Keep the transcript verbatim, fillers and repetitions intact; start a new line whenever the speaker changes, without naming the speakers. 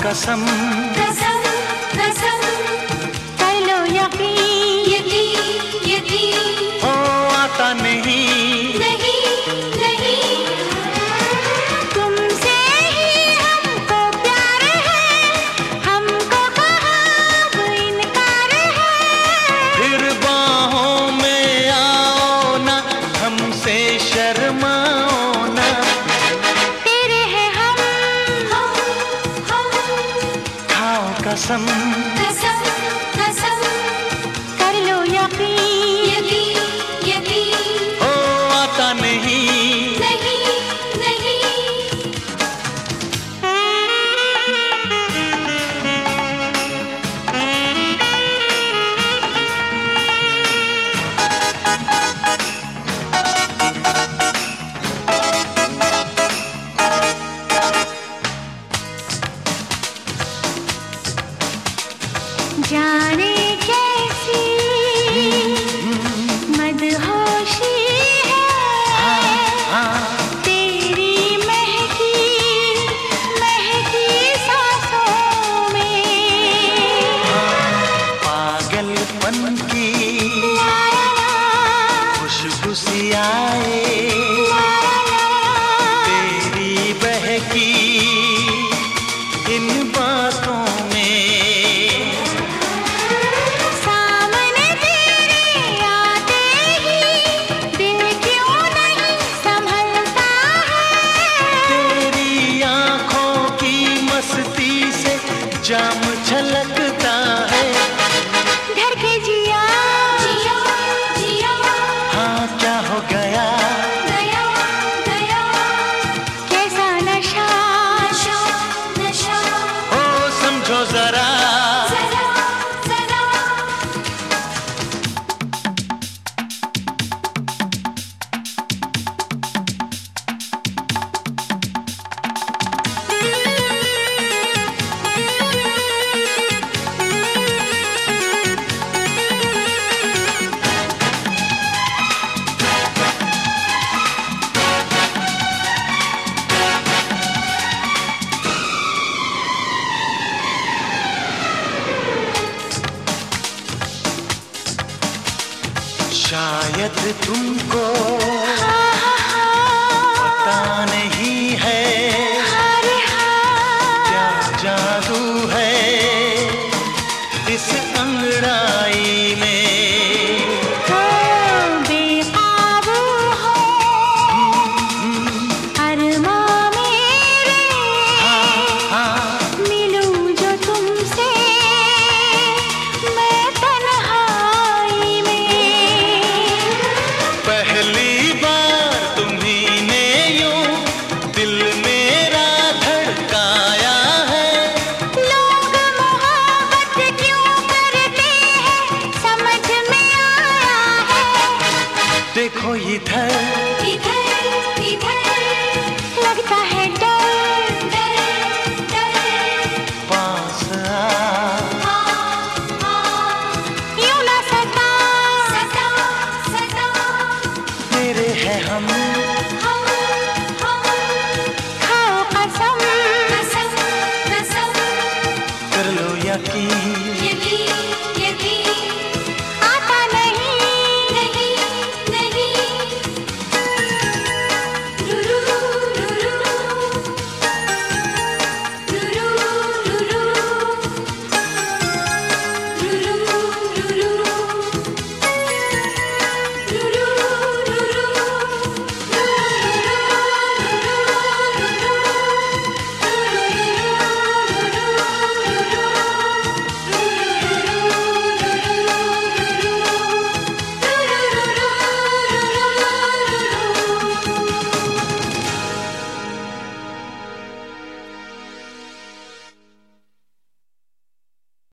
कसम
कसम कसम कर लो यकीन यकीन यकीन
ओ आता नहीं
नहीं नहीं तुमसे ही हमको प्यार है हमको कहाँ इनकार है
फिर बाहों में आओ ना हमसे शर्माओ ना
तेरे हैं हम हम हम
खाओ कसम
कसम कसम कर लो यकीन यकीन यकीन
ओ आता नहीं
नहीं नहीं जाने कैसी मदहोशी है तेरी महकी महकी सांसों में
पागलपन की खुशबू सी आए तेरी बहकी इन बातों में
सामने तेरे आते ही दिल क्यों नहीं संभलता है
तेरी आंखों की मस्ती से जाम छलकता है
घर के जिया जिया जिया
हाँ क्या हो गया
गया गया कैसा नशा नशा नशा
ओ समझो जरा
जरा जरा
शायद तुमको